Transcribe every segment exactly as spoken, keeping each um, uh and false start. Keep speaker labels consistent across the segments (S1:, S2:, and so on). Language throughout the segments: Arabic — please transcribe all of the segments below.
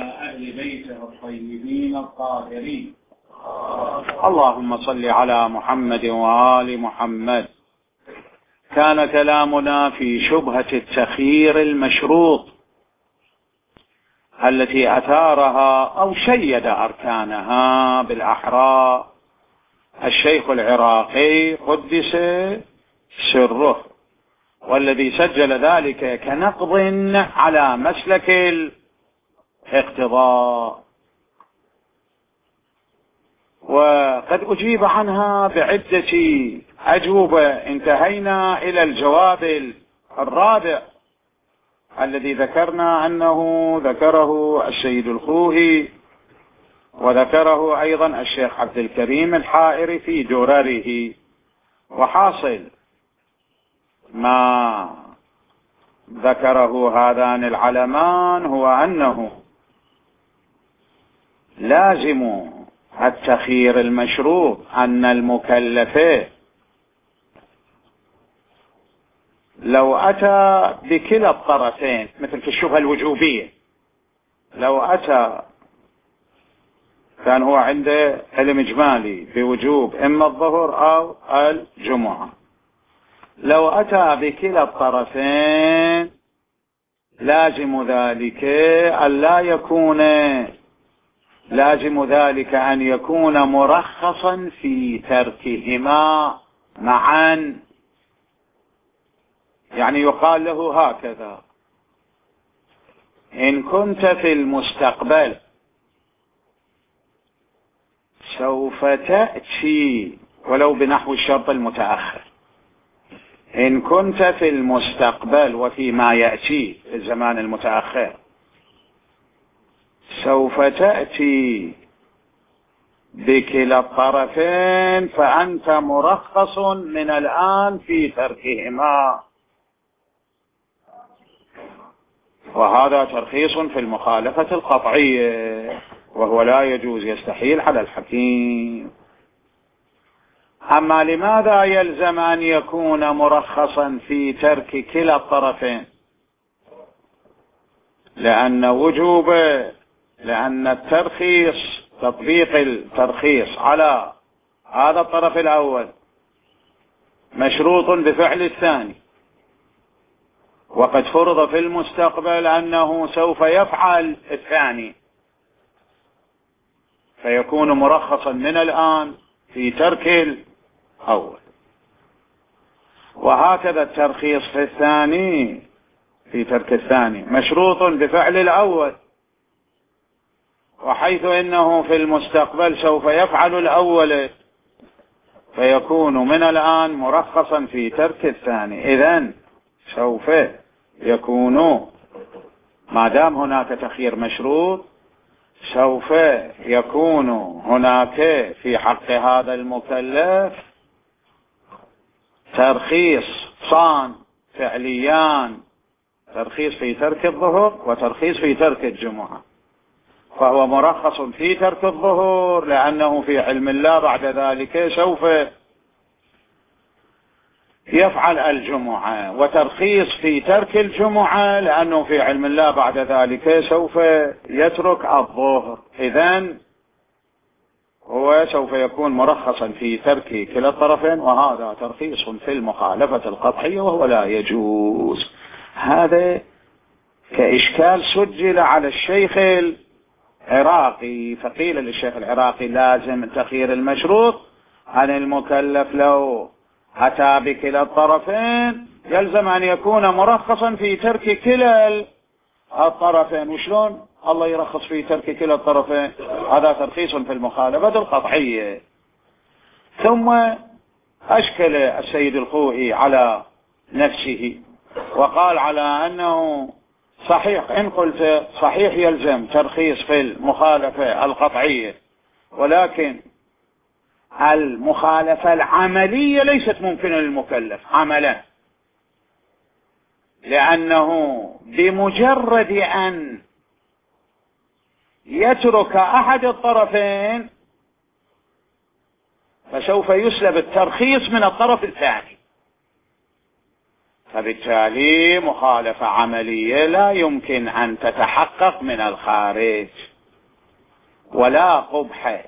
S1: أهل بيته الطيبين الطاهرين. اللهم صل على محمد وآل محمد. كان كلامنا في شبهة التخيير المشروط التي أثارها أو شيد أركانها بالأحرى الشيخ العراقي قدس سره، والذي سجل ذلك كنقض على مسلك الاقتضاء، وقد أجيب عنها بعدة أجوبة. انتهينا إلى الجواب الرابع الذي ذكرنا أنه ذكره السيد الخوئي وذكره أيضا الشيخ عبد الكريم الحائري في درره. وحاصل ما ذكره هذان العلمان هو أنه لازم التخيير المشروط أن المكلف لو أتى بكلا الطرفين، مثل في الشبهة الوجوبية، لو أتى كان هو عنده علم إجمالي بوجوب إما الظهر أو الجمعة، لو أتى بكلا الطرفين لازم ذلك أن لا يكون لازم ذلك أن يكون مرخصا في تركهما معا. يعني يقال له هكذا: إن كنت في المستقبل سوف تأتي ولو بنحو الشرط المتأخر، إن كنت في المستقبل وفيما يأتي في الزمان المتأخر سوف تأتي بكلا الطرفين فأنت مرخص من الآن في تركهما. وهذا ترخيص في المخالفة القطعية، وهو لا يجوز، يستحيل على الحكيم. أما لماذا يلزم أن يكون مرخصا في ترك كلا الطرفين؟ لأن وجوب لأن الترخيص، تطبيق الترخيص على هذا الطرف الأول مشروط بفعل الثاني، وقد فرض في المستقبل أنه سوف يفعل الثاني، فيكون مرخصا من الآن في ترك الأول. وهكذا الترخيص في الثاني في ترك الثاني مشروط بفعل الأول، وحيث إنه في المستقبل سوف يفعل الأول فيكون من الآن مرخصا في ترك الثاني. إذن سوف يكون، ما دام هناك تخيير مشروط، سوف يكون هناك في حق هذا المكلف ترخيص صان فعليان، ترخيص في ترك الظهر وترخيص في ترك الجمعة. فهو مرخص في ترك الظهر لأنه في علم الله بعد ذلك سوف يفعل الجمعة، وترخيص في ترك الجمعة لأنه في علم الله بعد ذلك سوف يترك الظهر. إذن هو سوف يكون مرخصا في ترك كلا الطرفين، وهذا ترخيص في المخالفة القطعية وهو لا يجوز. هذا كإشكال سجل على الشيخ العراقي، فقيل للشيخ العراقي لازم تخيير المشروط عن المكلف لو أتى بكلا الطرفين يلزم أن يكون مرخصا في ترك كلا الطرفين. وشلون الله يرخص في ترك كلا الطرفين؟ هذا ترخيص في المخالفة القطعية. ثم أشكل السيد الخوئي على نفسه وقال على أنه صحيح، إن قلت صحيح يلزم ترخيص في المخالفة القطعية، ولكن المخالفة العملية ليست ممكنة للمكلف عملا، لأنه بمجرد أن يترك أحد الطرفين فسوف يسلب الترخيص من الطرف الثاني، فبالتالي مخالفة عملية لا يمكن أن تتحقق من الخارج، ولا قبح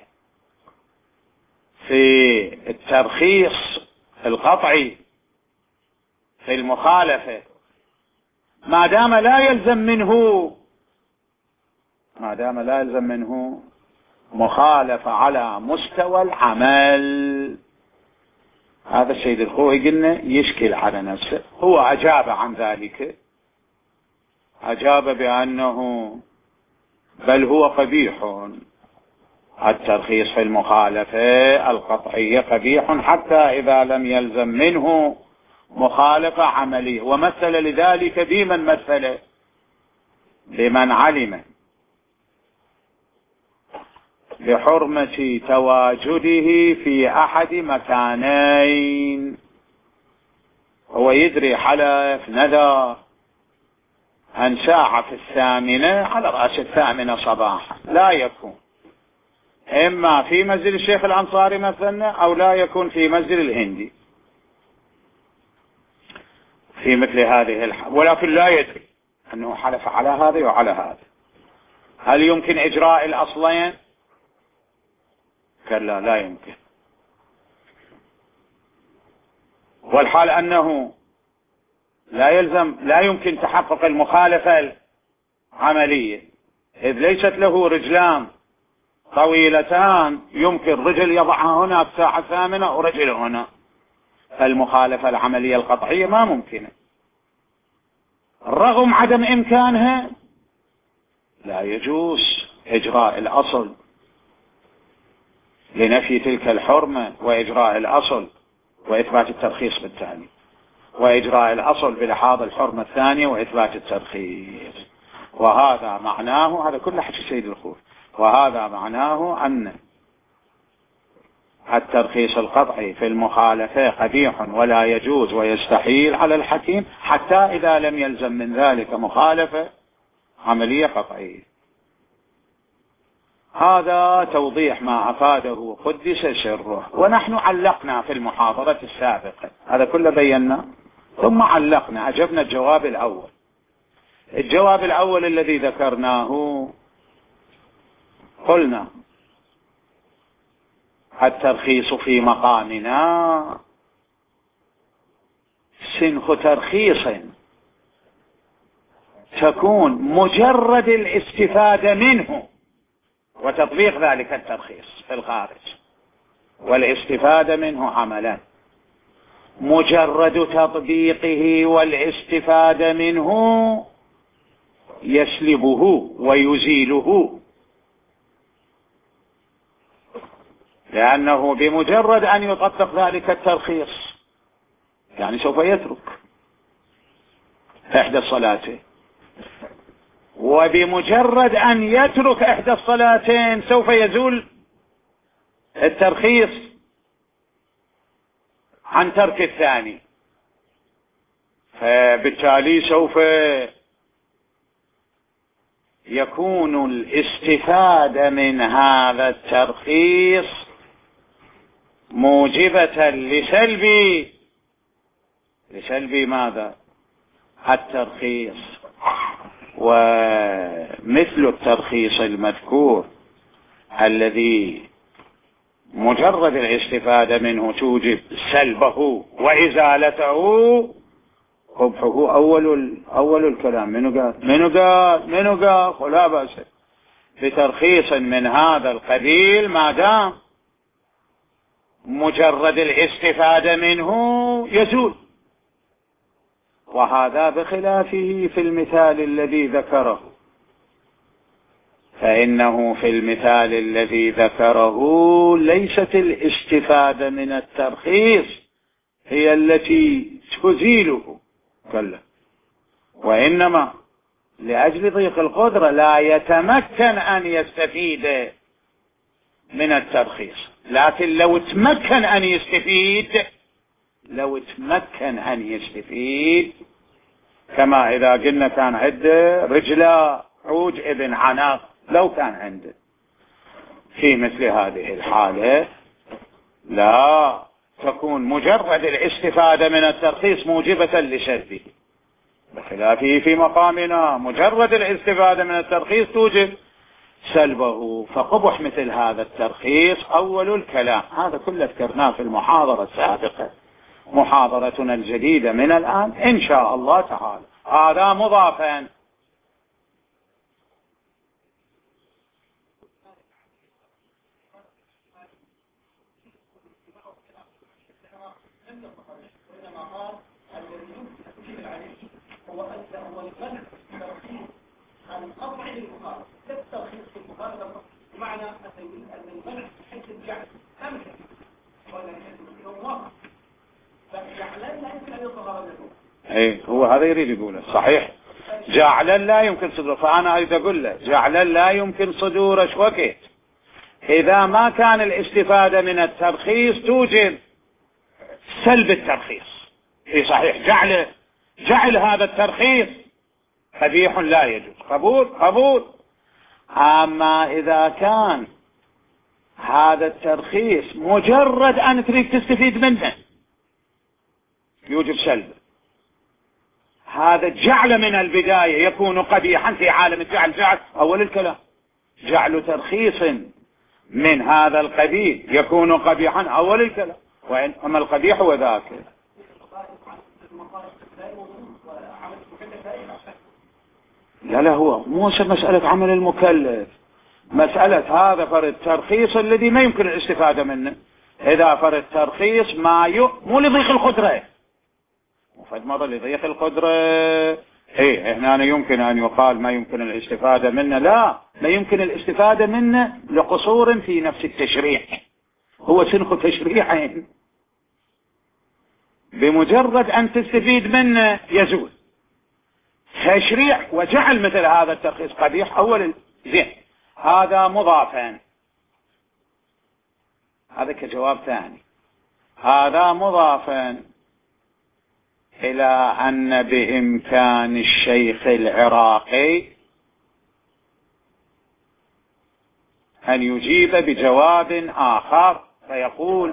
S1: في الترخيص القطعي في المخالفة ما دام لا يلزم منه ما دام لا يلزم منه مخالفة على مستوى العمل. هذا السيد الخوئي قلنا يشكل على نفسه، هو أجاب عن ذلك، أجاب بأنه بل هو قبيح، الترخيص في المخالفة القطعية قبيح حتى إذا لم يلزم منه مخالفة عملية. ومثل لذلك بمن مثل بمن علم بحرمة تواجده في أحد مكانين، هو يدري حلف نذر أن ساعة في الثامنة على رأس الثامنة صباحا لا يكون، إما في مسجد الشيخ الأنصاري مثلا أو لا يكون في مسجد الهندي في مثل هذه الحالة، ولكن لا يدري أنه حلف على هذا وعلى هذا. هل يمكن إجراء الأصلين؟ كلا لا يمكن. والحال أنه لا يلزم لا يمكن تحقق المخالفة العملية، إذ ليست له رجلان طويلتان يمكن رجل يضعها هنا الساعة الثامنة ورجل هنا، فالمخالفة العملية القطعية ما ممكنة. رغم عدم إمكانها لا يجوز إجراء الأصل لنفي تلك الحرمة وإجراء الأصل وإثبات الترخيص بالتالي، وإجراء الأصل بلحاظ الحرمة الثانية وإثبات الترخيص. وهذا معناه، هذا كل حكي سيد الخوئي، وهذا معناه أن الترخيص القطعي في المخالفة قبيح ولا يجوز ويستحيل على الحكيم حتى إذا لم يلزم من ذلك مخالفة عملية قطعية. هذا توضيح ما أفاده قدس سره، ونحن علقنا في المحاضرة السابقة، هذا كله بينا ثم علقنا، أجبنا الجواب الأول. الجواب الأول الذي ذكرناه قلنا الترخيص في مقامنا سنخ ترخيص تكون مجرد الاستفادة منه وتطبيق ذلك الترخيص في الخارج، والاستفادة منه عملا، مجرد تطبيقه والاستفادة منه يسلبه ويزيله، لأنه بمجرد أن يطبق ذلك الترخيص يعني سوف يترك إحدى الصلاتين، وبمجرد أن يترك إحدى الصلاتين سوف يزول الترخيص عن ترك الثاني، فبالتالي سوف يكون الاستفادة من هذا الترخيص موجبة لسلب لسلب ماذا؟ الترخيص. ومثل الترخيص المذكور الذي مجرد الاستفادة منه توجب سلبه وإزالته قبحه أول أول الكلام. منو قال منو قال منو قال لا بأس بترخيص من هذا القبيل ما دام مجرد الاستفادة منه يزول. وهذا بخلافه في المثال الذي ذكره، فإنه في المثال الذي ذكره ليست الاستفادة من الترخيص هي التي تزيله كله، وإنما لأجل ضيق القدرة لا يتمكن أن يستفيد من الترخيص، لكن لو تمكن أن يستفيد لو تمكن أن يستفيد كما إذا قلنا كان عنده رجل عوج ابن عناق، لو كان عنده في مثل هذه الحالة لا تكون مجرد الاستفادة من الترخيص موجبة لسلبه، بخلافه في مقامنا مجرد الاستفادة من الترخيص توجب سلبه. فقبح مثل هذا الترخيص أول الكلام. هذا كله ذكرناه في المحاضرة السابقة. محاضرتنا الجديدة من الآن إن شاء الله تعالى. هذا مضافا. ايه هو هذا يريد يقوله صحيح. جعلا لا يمكن صدوره. فأنا أريد أقول له جعلا لا يمكن صدوره شو وقت إذا ما كان الاستفادة من الترخيص توجب سلب الترخيص. اي صحيح. جعل جعل هذا الترخيص قبيح لا يجوز. قبول قبول. أما إذا كان هذا الترخيص مجرد أن تريد تستفيد منه يوجب سلب. هذا الجعل من البداية يكون قبيحا في عالم الجعل. جعل أول الكلام. جعل ترخيص من هذا القبيل يكون قبيحا أول الكلام. وإنما القبيح هو ذاك. لا لا هو مو مسألة عمل المكلف. مسألة هذا فرد ترخيص الذي ما يمكن الاستفادة منه. إذا فرد ترخيص ما ي... مو لضيق القدرة. وفد مرة لضيق القدرة ايه هنا يمكن ان يقال ما يمكن الاستفادة منه. لا ما يمكن الاستفادة منه لقصور في نفس التشريع. هو سنخ تشريعين. بمجرد ان تستفيد منه يزول تشريع وجعل مثل هذا الترخيص قبيح اول زين. هذا مضافا. هذا كجواب ثاني. هذا مضافا إلى أن بإمكان الشيخ العراقي أن يجيب بجواب آخر فيقول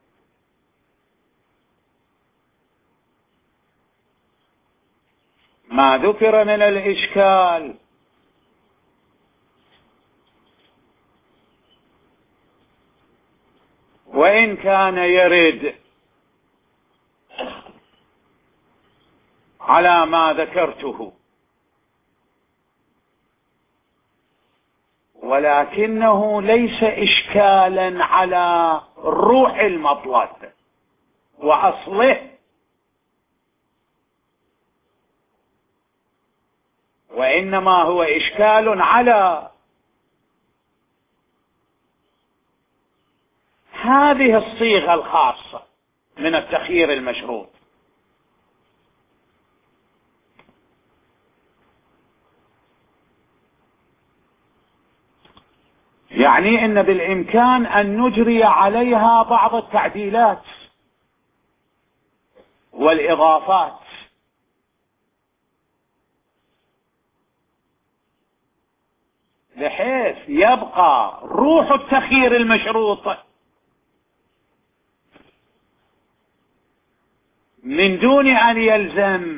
S1: ما ذكر من الإشكال وإن كان يرد على ما ذكرته ولكنه ليس إشكالا على روح المطلب وأصله، وإنما هو إشكال على هذه الصيغة الخاصة من التخيير المشروط. يعني إن بالإمكان أن نجري عليها بعض التعديلات والإضافات بحيث يبقى روح التخيير المشروط من دون أن يلزم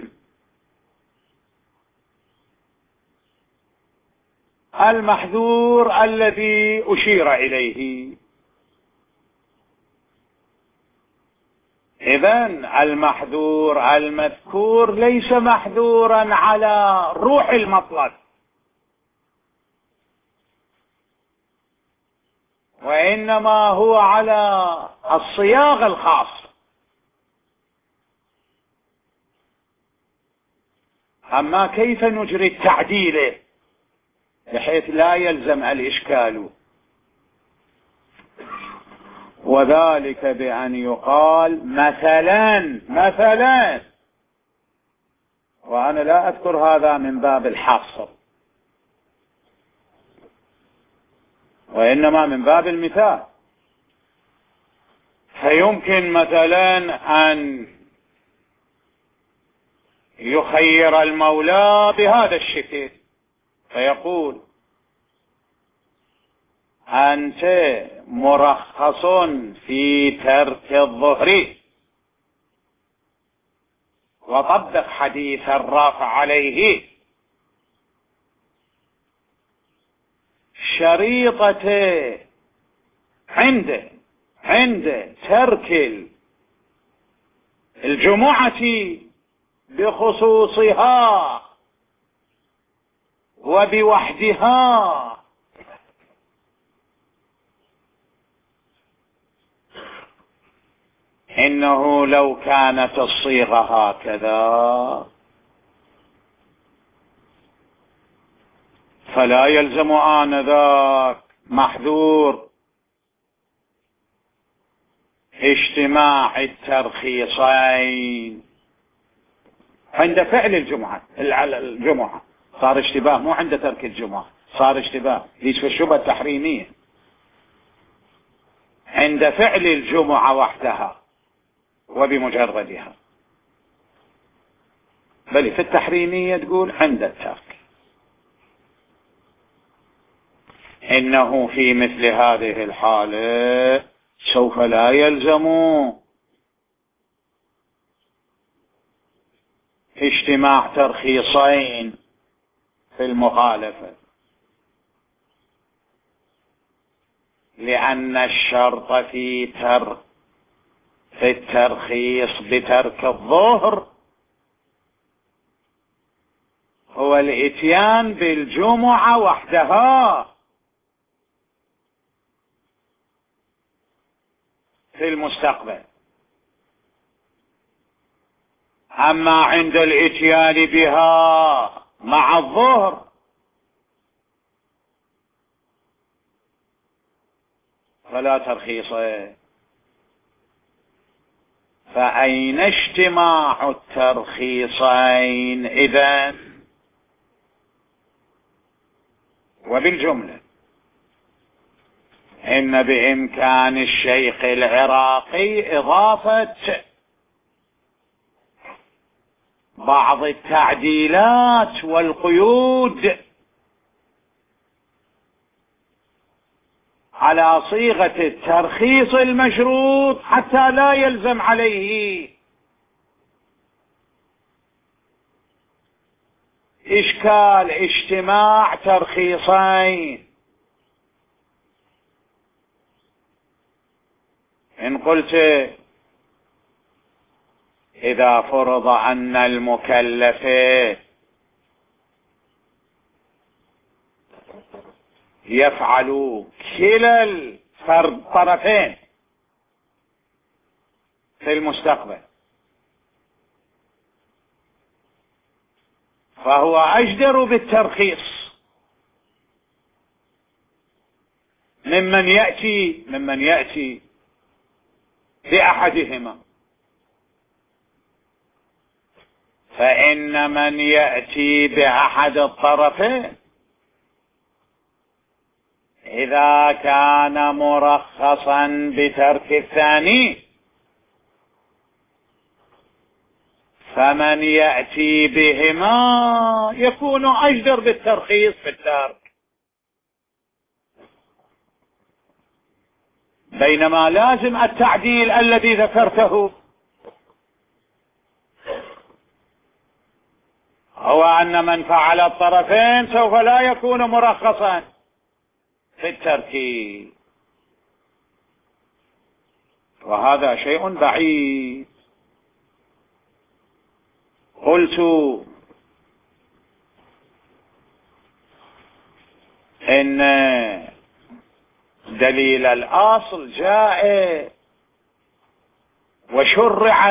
S1: المحذور الذي أشير إليه. إذن المحذور المذكور ليس محذورا على روح المطلب، وإنما هو على الصياغة الخاصة. أما كيف نجري التعديل بحيث لا يلزم الإشكال؟ وذلك بأن يقال مثلا مثلا، وأنا لا أذكر هذا من باب الحصر وإنما من باب المثال. فيمكن مثلا أن يخير المولى بهذا الشكل فيقول أنت مرخص في ترك الظهر، وطبق حديث الرافع عليه. شريطة عند عند ترك الجمعة بخصوصها وبوحدها إنه لو كانت الصيغة هكذا فلا يلزم آنذاك محذور اجتماع الترخيصين عند فعل الجمعة. الجمعة صار اشتباه، مو عند ترك الجمعة صار اشتباه، ليش في الشبهة التحريمية عند فعل الجمعة وحدها وبمجردها، بل في التحريمية تقول عند الترك. إنه في مثل هذه الحالة سوف لا يلزم اجتماع ترخيصين في المخالفة، لأن الشرط في ترك في الترخيص بترك الظهر هو الاتيان بالجمعة وحدها في المستقبل. أما عند الاتيان بها مع الظهر فلا ترخيص. فأين اجتماع الترخيصين إذن؟ وبالجملة إن بإمكان الشيخ العراقي إضافة بعض التعديلات والقيود على صيغة الترخيص المشروط حتى لا يلزم عليه إشكال اجتماع ترخيصين. إن قلت إذا فرض أن المكلف يفعل كلا الطرفين في المستقبل فهو أجدر بالترخيص ممن يأتي ممن يأتي بأحدهما. فإن من يأتي بأحد الطرفين إذا كان مرخصا بترك الثاني فمن يأتي بهما يكون أجدر بالترخيص في الترك، بينما لازم التعديل الذي ذكرته هو أن من فعل الطرفين سوف لا يكون مرخصا في الترك، وهذا شيء بعيد. قلت إن دليل الأصل جاء وشرع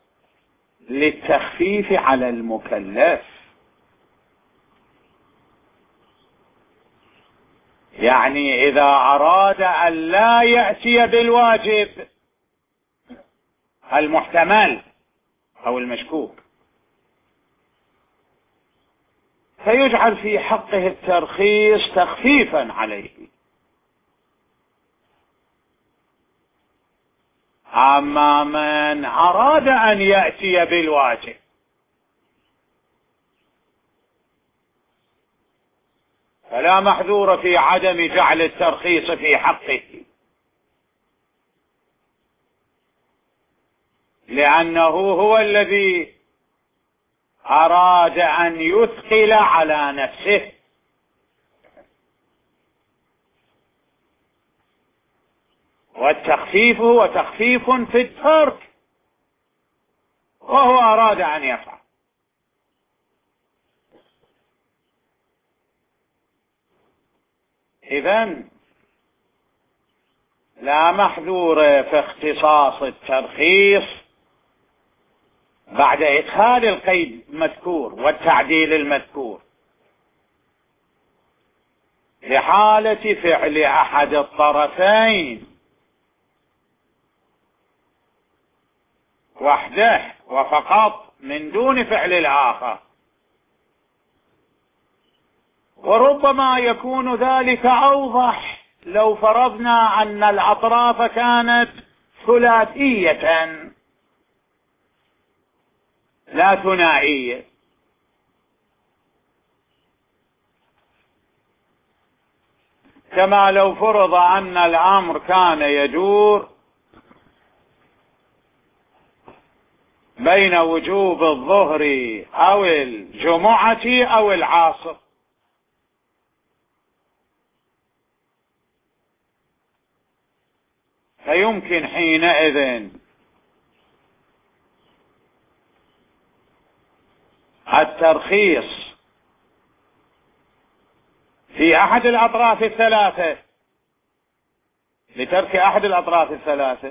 S1: للتخفيف على المكلف، يعني إذا أراد أن لا يأتي بالواجب المحتمل أو المشكوك فيجعل في حقه الترخيص تخفيفا عليه. أما من أراد أن يأتي بالواجب فلا محذور في عدم جعل الترخيص في حقه، لأنه هو الذي أراد أن يثقل على نفسه. والتخفيف هو تخفيف في الترك، وهو أراد أن يفعل. إذن لا محذور في اختصاص الترخيص بعد إدخال القيد المذكور والتعديل المذكور لحالة فعل أحد الطرفين وحده وفقط من دون فعل الآخر. وربما يكون ذلك أوضح لو فرضنا أن الأطراف كانت ثلاثية لا ثنائية، كما لو فرض أن الأمر كان يدور بين وجوب الظهر أو الجمعة أو العصر، فيمكن حينئذ الترخيص في أحد الأطراف الثلاثة لترك أحد الأطراف الثلاثة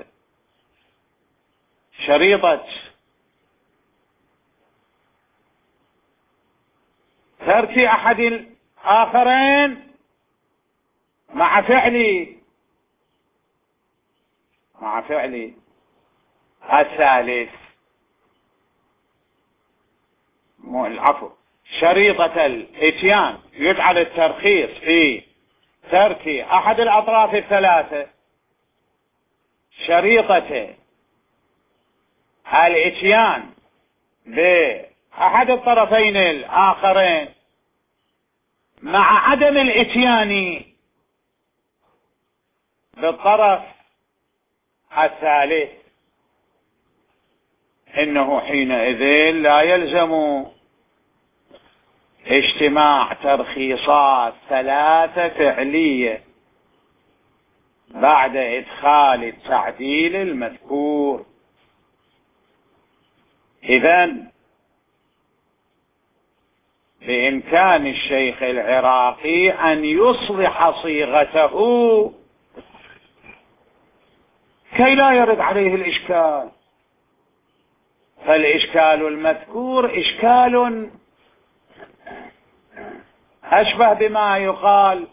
S1: شريطة ترك أحد الآخرين مع فعل مع فعل الثالث، العفو، شريطة الاتيان يجعل الترخيص في ترك أحد الأطراف الثلاثة شريطة الاتيان بأحد الطرفين الآخرين مع عدم الاتيان بالطرف الثالث، إنه حينئذ لا يلزم اجتماع ترخيصات ثلاثة فعلية بعد إدخال التعديل المذكور. إذن بإمكان الشيخ العراقي أن يصلح صيغته كي لا يرد عليه الإشكال، فالإشكال المذكور إشكال أشبه بما يقال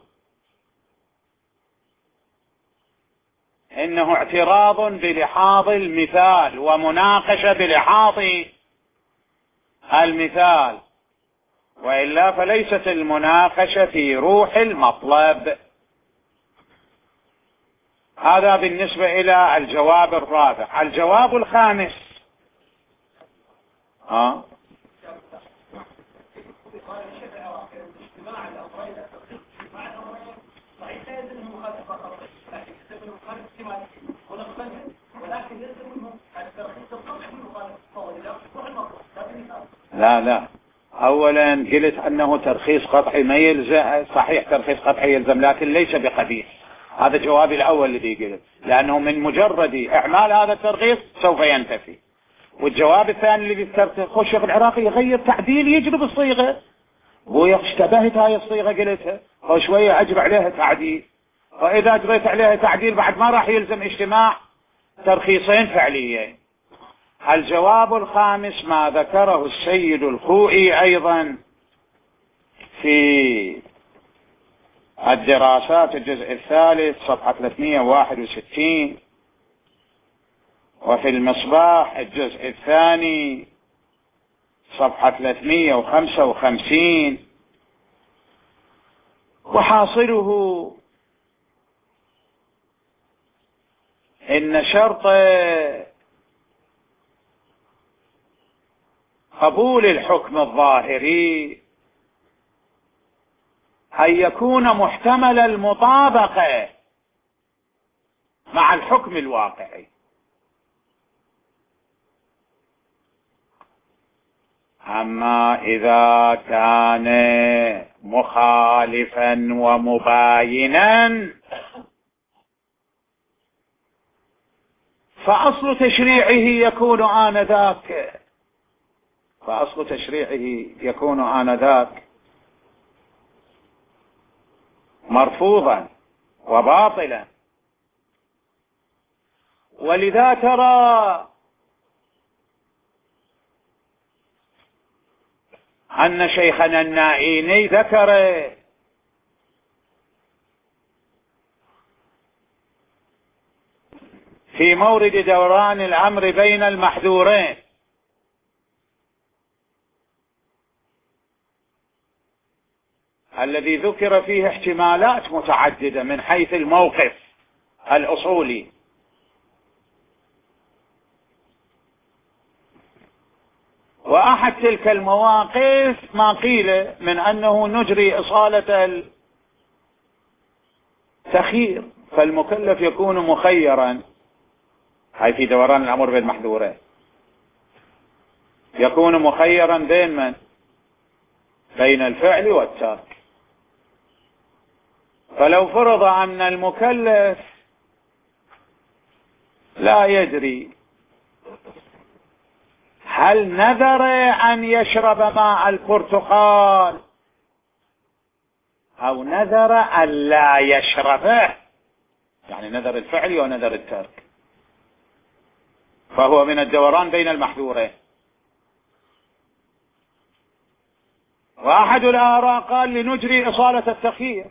S1: إنه اعتراض بلحاظ المثال ومناقشة بلحاظ المثال، وإلا فليست المناقشة في روح المطلب. هذا بالنسبة إلى الجواب الرابع. الجواب الخامس ها لا لا أولا قلت أنه ترخيص قطعي ما يلزم، صحيح ترخيص قطعي يلزم لكن ليس بقبيح. هذا جوابي الأول الذي قلت، لأنه من مجرد إعمال هذا الترخيص سوف ينتفي. والجواب الثاني اللي ذكرته الشيخ العراقي يغير تعديل يجرب الصيغة، واشتبهت هاي الصيغة قلتها وشوية أجر عليها تعديل، وإذا أجريت عليها تعديل بعد ما راح يلزم اجتماع ترخيصين فعليين. الجواب الخامس ما ذكره السيد الخوئي أيضا في الدراسات الجزء الثالث صفحة ثلاثمئة وواحد وستين، وفي المصباح الجزء الثاني صفحة ثلاثمئة وخمسة وخمسين. وحاصله إن شرط قبول الحكم الظاهري أن يكون محتمل المطابقة مع الحكم الواقعي. أما إذا كان مخالفا ومباينا فأصل تشريعه يكون آنذاك فأصل تشريعه يكون آنذاك مرفوضا وباطلا. ولذا ترى أن شيخنا النائيني ذكر في مورد دوران الأمر بين المحذورين الذي ذكر فيه احتمالات متعددة من حيث الموقف الأصولي، وأحد تلك المواقف ما قيل من أنه نجري إصالة التخيير، فالمكلف يكون مخيرا، هاي في دوران الأمر بالمحذورين، يكون مخيرا بين من؟ بين الفعل والترك. فلو فرض أن المكلف لا يدري هل نذر أن يشرب ماء البرتقال أو نذر أن لا يشربه، يعني نذر الفعل ونذر الترك، فهو من الدوران بين المحذورين. وأحد الآراء قال لنجري إصالة التخيير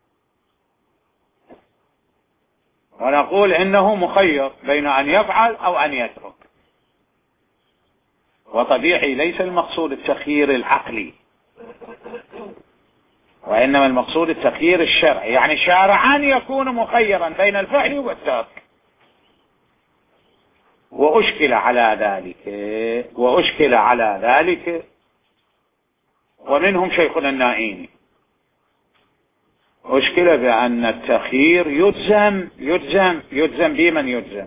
S1: ونقول إنه مخير بين أن يفعل أو أن يترك. وطبيعي ليس المقصود التخيير العقلي، وإنما المقصود التخيير الشرعي، يعني شارعا يكون مخيرا بين الفعل والترك. وأشكل على ذلك وأشكل على ذلك ومنهم شيخنا النائيني أشكل بأن التخيير يجزم يجزم يجزم بمن يجزم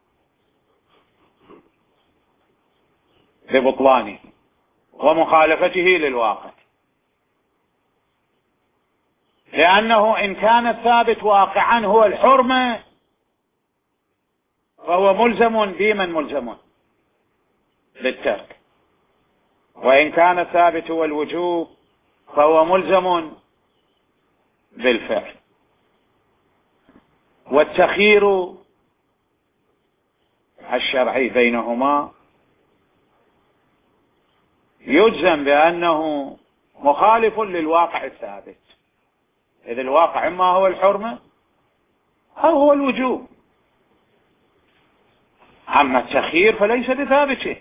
S1: ببطلانه ومخالفته للواقع، لأنه إن كان الثابت واقعا هو الحرمة فهو ملزم بمن ملزم بالترك، وإن كان الثابت هو الوجوب فهو ملزم بالفعل. والتخيير الشرعي بينهما يجزم بأنه مخالف للواقع الثابت، إذ الواقع إما هو الحرمة أو هو الوجوب. أما التخيير فليس بثابته،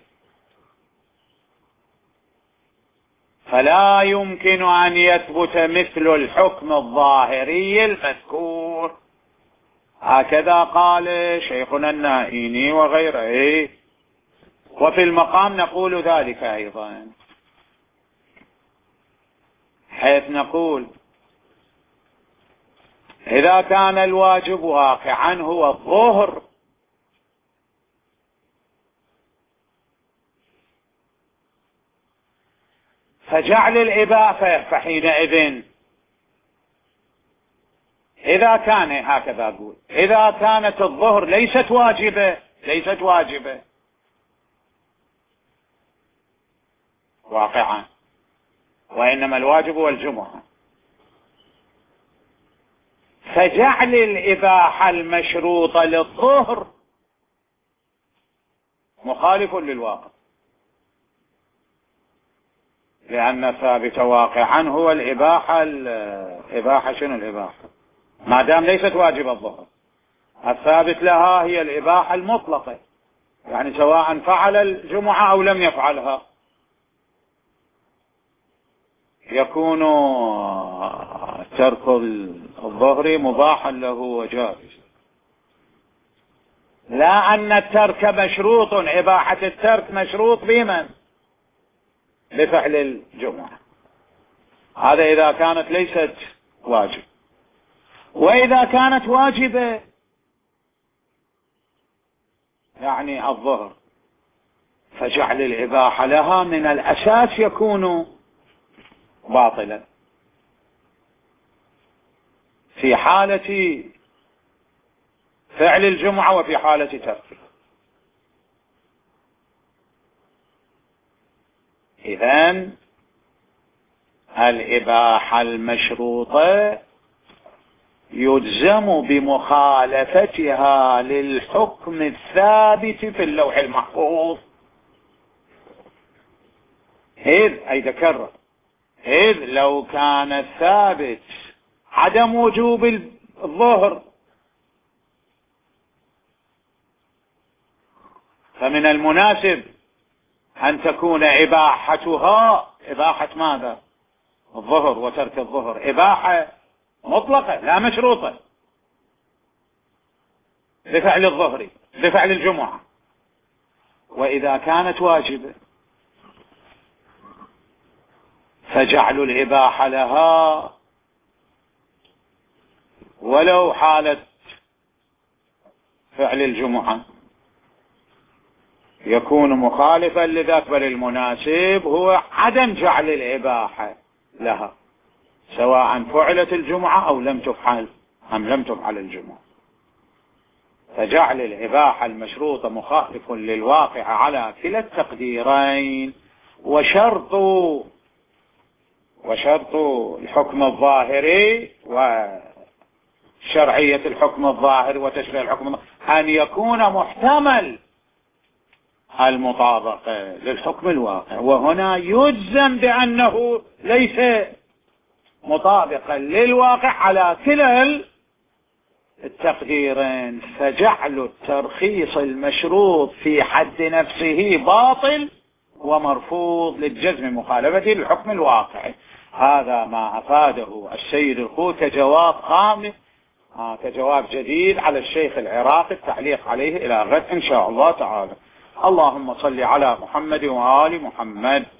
S1: فلا يمكن أن يثبت مثل الحكم الظاهري المذكور، هكذا قال شيخنا النائيني وغيره. وفي المقام نقول ذلك أيضا، حيث نقول إذا كان الواجب واقعا هو الظهر فجعل الإباحة، فحينئذ إذا كان هكذا أقول إذا كانت الظهر ليست واجبة ليست واجبة واقعا، وإنما الواجب هو الجمعة، فجعل الإباحة المشروطة للظهر مخالف للواقع، لأن الثابت واقعا هو الإباحة. الإباحة شنو الإباحة؟ ما دام ليست واجب الظهر، الثابت لها هي الإباحة المطلقة، يعني سواء فعل الجمعة أو لم يفعلها يكون ترك الظهر مباحا له وجائز. لا أن الترك مشروط، إباحة الترك مشروط بمن؟ بفعل الجمعة. هذا إذا كانت ليست واجب. وإذا كانت واجبة يعني الظهر، فجعل الإباحة لها من الأساس يكون باطلا في حالة فعل الجمعة وفي حالة تركها. إذن الإباحة المشروطة يجزم بمخالفتها للحكم الثابت في اللوح المحفوظ، إذ أي ذكر إذ لو كان الثابت عدم وجوب الظهر فمن المناسب أن تكون إباحتها إباحة ماذا؟ الظهر وترك الظهر إباحة مطلقة لا مشروطة بفعل الظهر بفعل الجمعة. وإذا كانت واجبة فجعل الإباحة لها ولو حالة فعل الجمعة يكون مخالفا لذاك، بل المناسب هو عدم جعل الإباحة لها سواء فعلت الجمعة أو لم تفعل أم لم تفعل الجمعة. فجعل الإباحة المشروطة مخالف للواقع على كلا التقديرين. وشرط وشرط الحكم الظاهري وشرعية الحكم الظاهري وتشريع الحكم أن يكون محتمل المطابقة للحكم الواقع، وهنا يجزم بأنه ليس مطابقا للواقع على كلا التقديرين. فجعل الترخيص المشروط في حد نفسه باطل ومرفوض للجزم مخالفته للحكم الواقع. هذا ما أفاده السيد الخوئي كجواب خامس آه كجواب جديد على الشيخ العراقي، التعليق عليه إلى غد إن شاء الله تعالى. اللهم صل على محمد وآل محمد.